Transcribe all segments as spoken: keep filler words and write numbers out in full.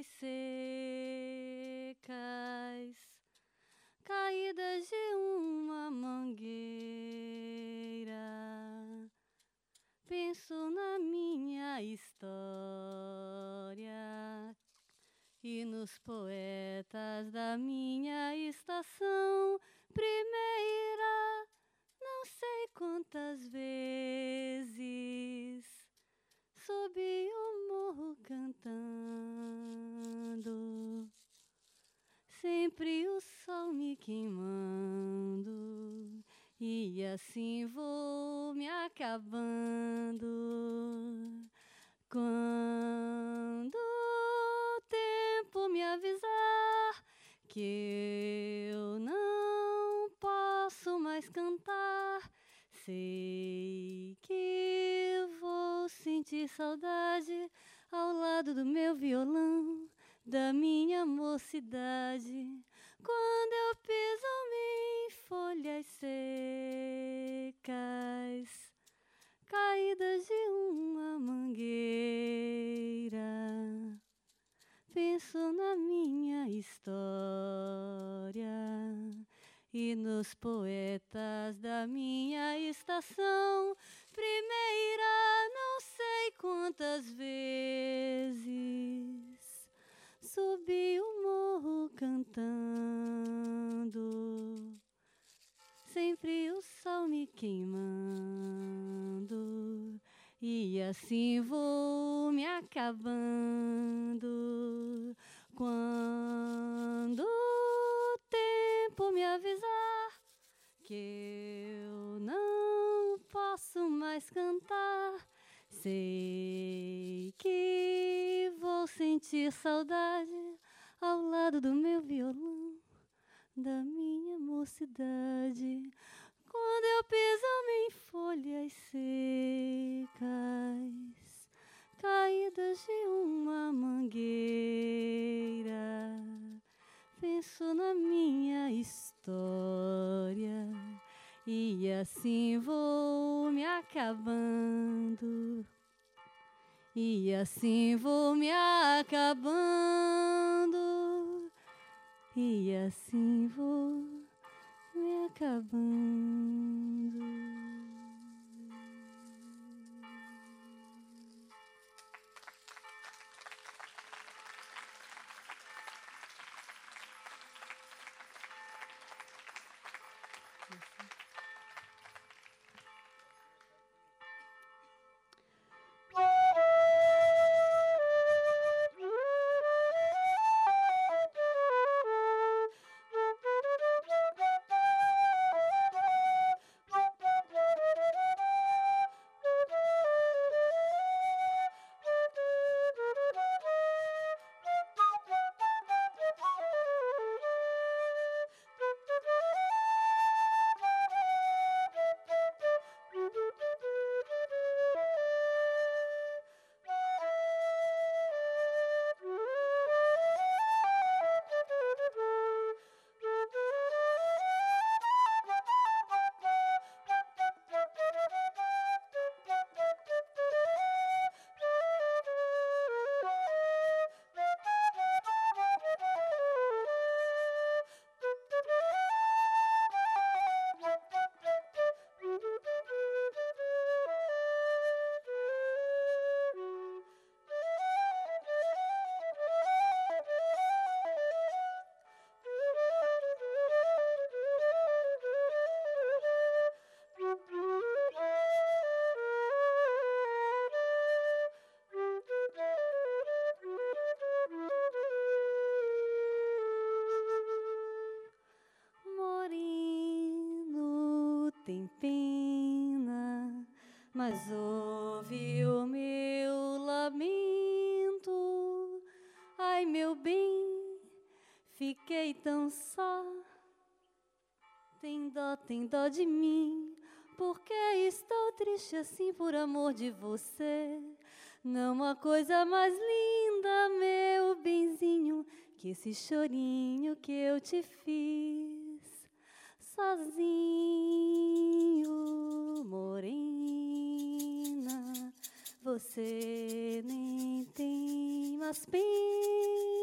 folhas secas, caídas de uma mangueira. Penso na minha história e nos poetas da minha estação primeira. Não sei quantas vezes subi o morro cantando, sempre o sol me queimando, e assim vou me acabando. Quando o tempo me avisar que eu não posso mais cantar, sei que vou sentir saudade ao lado do meu violão, da minha mocidade. Quando eu piso em folhas secas, caídas de uma mangueira, penso na minha história e nos poetas da minha estação primeira. Não sei quantas vezes subi o morro cantando, sempre o sol me queimando, e assim vou me acabando. Quando o tempo me avisar que eu não posso mais cantar, sei que vou sentir saudade ao lado do meu violão, da minha mocidade. Quando eu piso em folhas secas, caídas de uma mangueira, penso na minha história e assim vou me acabando, e assim vou me acabando, e assim vou me acabando. Tem pena, mas ouve o meu lamento. Ai, meu bem, fiquei tão só. Tem dó, tem dó de mim, porque estou triste assim por amor de você. Não há coisa mais linda, meu benzinho, que esse chorinho que eu te fiz. Sozinho, morena, você nem tem mais pena.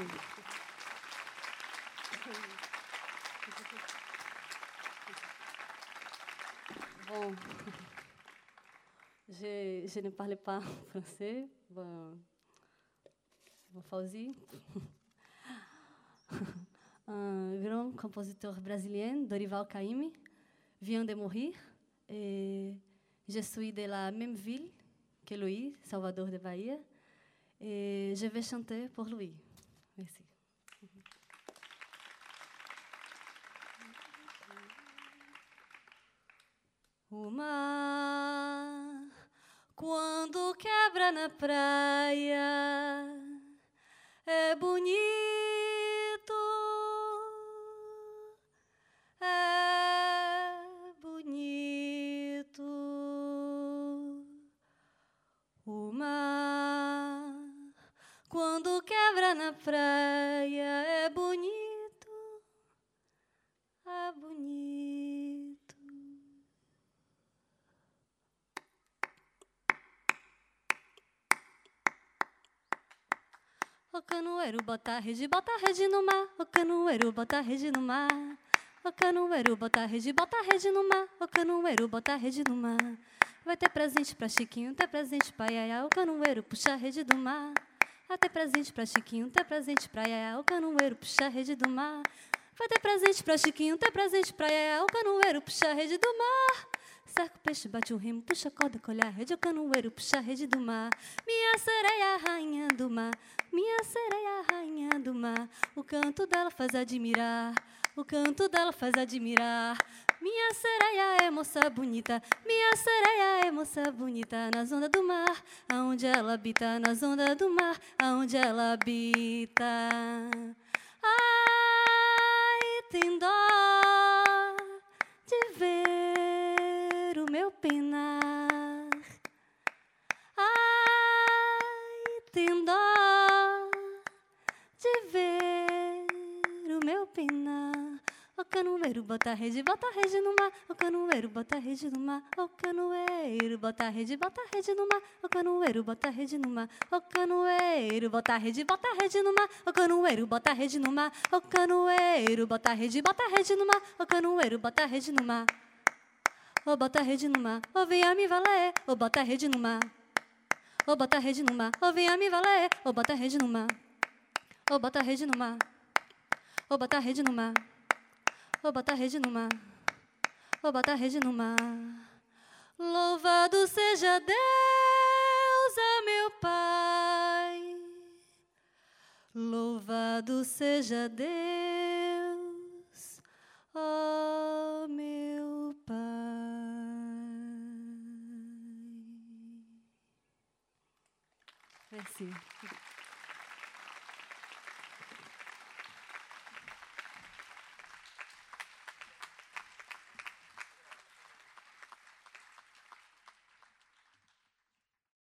Bon, je, je ne parle pas français. Bon, vou fazer. Un grand compositeur brésilien, Dorival Caymmi, vient de mourir. Et je suis de la même ville que lui, Salvador de Bahia. Et je vais chanter pour lui. Merci. O mar, quando quebra na praia, é bonito, é bonito. O mar, quando quebra na praia, é bonito, é bonito. O canoeiro bota a rede, bota a rede no mar. O canoeiro bota a rede no mar. O canoeiro bota a rede, bota a rede no mar. O canoeiro bota a rede no mar. Vai ter presente pra Chiquinho, ter presente pra Yaya. O canoeiro puxa a rede do mar. Vai ter presente pra Chiquinho, ter presente pra Yaya. O canoeiro puxa a rede do mar. Vai ter presente pra Chiquinho, ter presente pra Yaya. O canoeiro puxa a rede do mar. Cerca o peixe, bate o remo, puxa a corda, colhe a rede. O canoeiro puxa a rede do mar. Minha sereia, rainha do mar. Minha sereia, rainha do mar. O canto dela faz admirar. O canto dela faz admirar. Minha sereia é moça bonita. Minha sereia é moça bonita. Nas ondas do mar, aonde ela habita. Nas ondas do mar, aonde ela habita. Ai, tem dó de ver o meu penar. Ai, tem dó de ver o meu penar. O canoeiro bota a rede, bota a rede no mar. O canoeiro bota a rede no mar. O canoeiro bota a rede, bota a rede no mar. O canoeiro bota a rede no mar. O canoeiro bota a rede, bota a rede no mar. O canoeiro bota a rede no mar. O canoeiro bota a rede, bota a rede no mar. O canoeiro bota a rede no mar. O bota a rede no mar. O venha me valer. O bota a rede no mar. O bota a rede no mar. O venha me valer. O bota a rede no mar. O bota a rede no mar. O bota a rede no mar. O bota a rede no mar. O bota a rede no mar. Louvado seja Deus, ó meu Pai. Louvado seja Deus, ó meu Pai. Merci.